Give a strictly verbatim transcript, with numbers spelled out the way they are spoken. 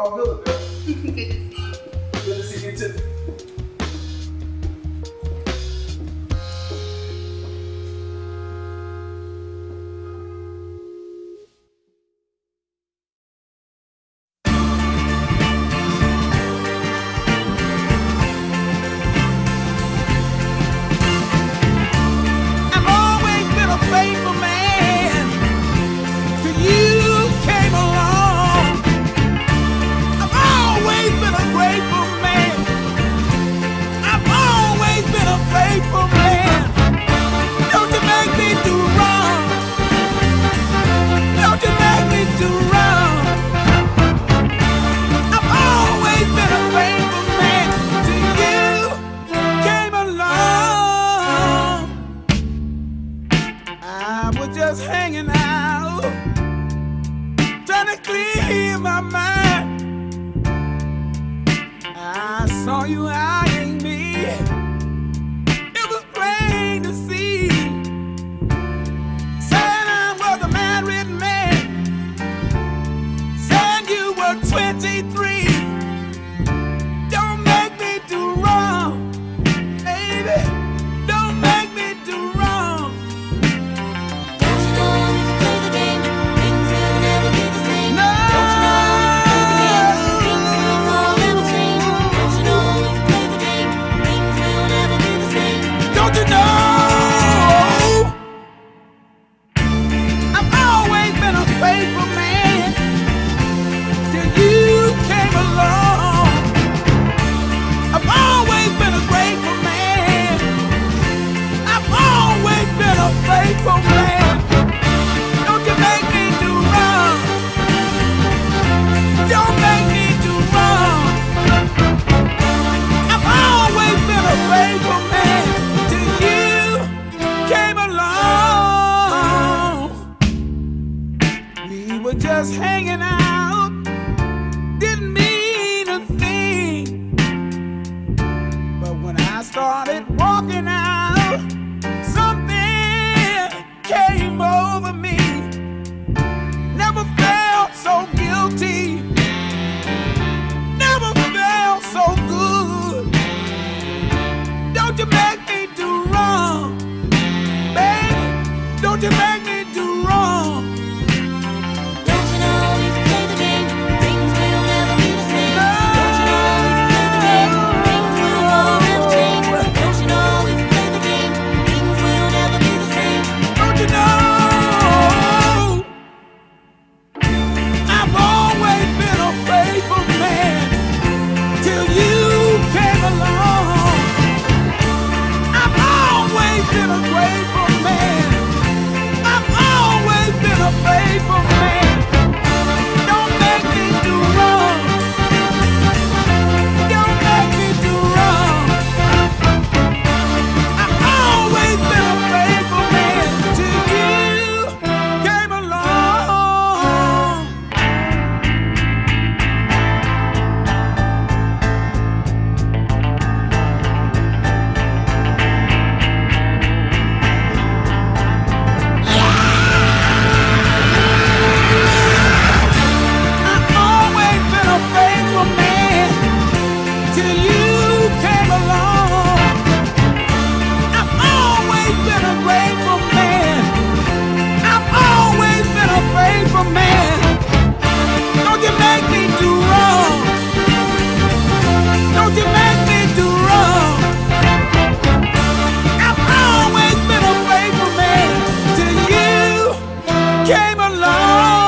all good, girl. Good to see you. Good to see you too. Just hanging out, trying to clear my mind. I saw you eyeing me. It was plain to see. Said I was a married man. Said you were twenty-three. Don't make me do wrong, baby. Don't make me do wrong. Faithful man, don't you make me do wrong. Don't make me do wrong. I've always been a faithful man till you came along. We were just hanging out, didn't mean a thing. But when I started walking out, came over me. Never felt so guilty. Never felt so good. Don't you make me do wrong, baby. Don't you make me do wrong. Don't you know if you play the game, things will never be the same. Don't you know if you play the game, things will forever change. Don't you know if you play the game, things will never be the same. Don't you know? I've always been a faithful man till you came along. I've always been a grateful man. I've always been a faithful man. Don't make me do wrong. Don't make me do wrong. I've always been a faithful man till you came along. I've always been a faithful man till you came along. I've always been a grateful man. I've always been a faithful man. Don't you make me do wrong. Don't you make me do wrong. I've always been a faithful man till you came along.